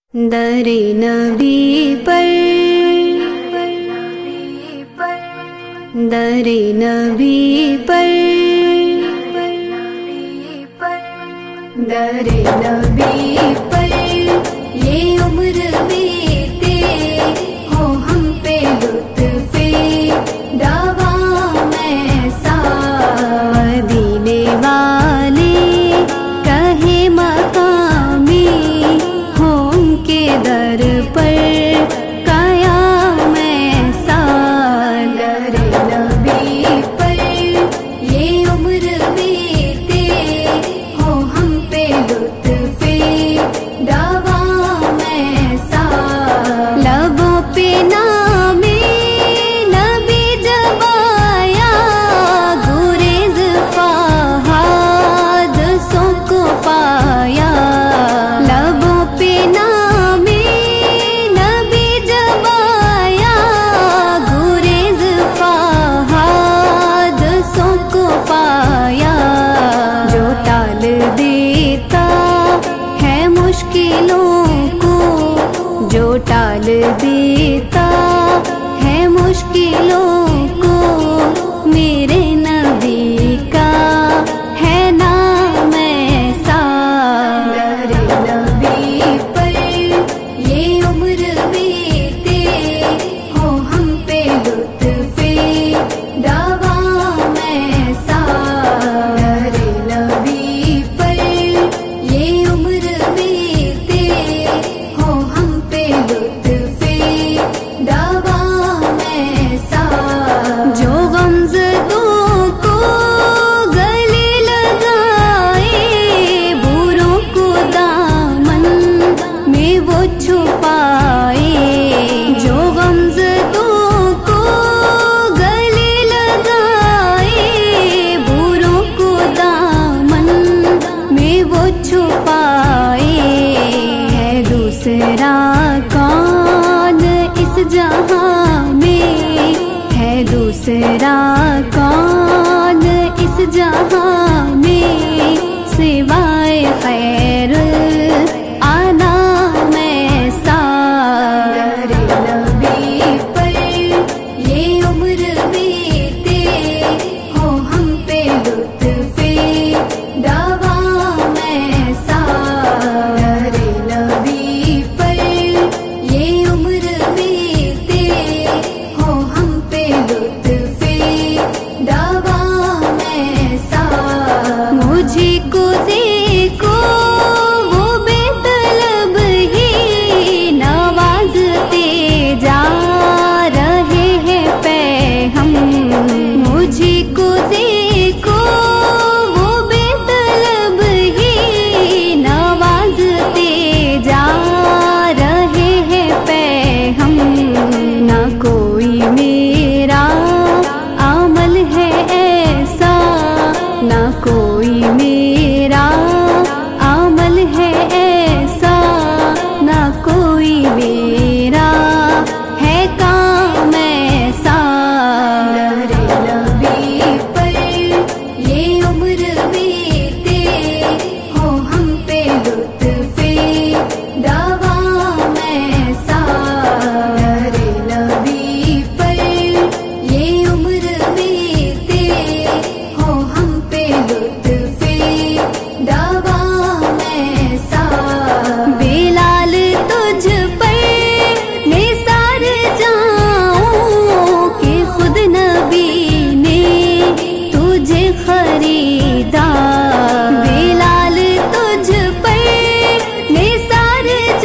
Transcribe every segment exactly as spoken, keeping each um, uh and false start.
दरे नबी पर दरे नबी पर दरे नबी पर ये उम्र बीते हो हम पे लुत्फ़े दवा में सा मदीने वाले कहे मकामी हो उनके दर पर कयामत सा दरे नबी पर ये उम्र बीते हो हम पे लुत्फ़े दवा में सा लबों पे नामे नबी जब आया गुरेज फहाद सो को पाया लबों पे नामे नबी जब आया गुरेज फहाद सो को पाया जो टाल देता है मुश्किलों को जो टाल देता है मुश्किलों को मेरे नबी का है नाम ऐसा दरे नबी पर ये उम्र बीते हो हम पे लुत्फ़े दवा में सा दरे नबी पर ये उम्र बीते हो हम पे लुत्फ़े दवा में सा जो गमज़दों को गले लगाए बुरों को दामन में वो छुपाए जो गमज़दों को गले लगाए बुरों को दामन में वो छुपाए है दूसरा कौन इस जहां में है दूसरा कौन इस जहां में सिवाय खैर आना में सा दरे नबी पर ये उम्र बीते हो हम पे लुत्फ़े दवा में सा दरे नबी पर ये उम्र बीते हो हम पे लुत्फ़े दवा में सा मुझे को देखो वो बेतलब ही नवाजते जा रहे हैं पे हम मुझे को देखो वो बेतलब ही नवाजते जा रहे हैं पे हम ना कोई मेरा अमल है ऐसा ना कोई मेरा अमल है ऐसा ना कोई मेरा है काम ऐसा दरे नबी पर ये उम्र बीते हो हम पे लुत्फ़े दवा में सा दरे नबी पर ये उम्र बीते हो हम पे लुत्फ़े दवा में सा बेलाल तुझ पर निसार जाऊं कि खुद नबी ने तुझे खरीदा बेलाल तुझ पर निसार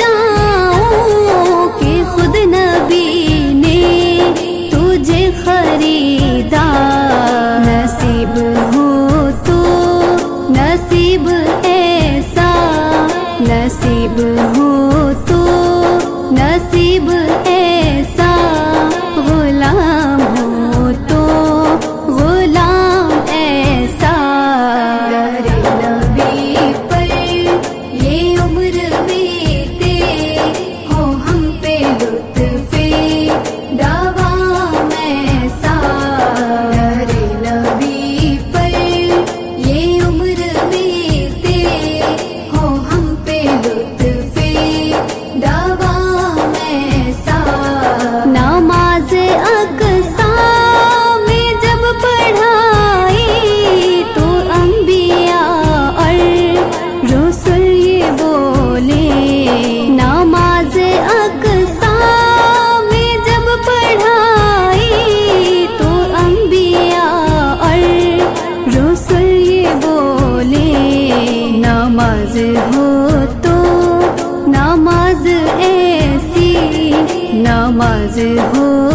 जाऊं कि खुद नबी ने तुझे खरीदा नसीब हो तो नसीब ऐसा नसीब हो तो नसीब ऐसा गुलाम हो तो गुलाम ऐसा दरे नबी पर ये उम्र बीते हो हम पे लुत्फ़े दवा में सा दरे नबी पर ये उम्र बीते हो हम पे लुत्फ़े नमाज हो तो नमाज ऐसी नमाज हो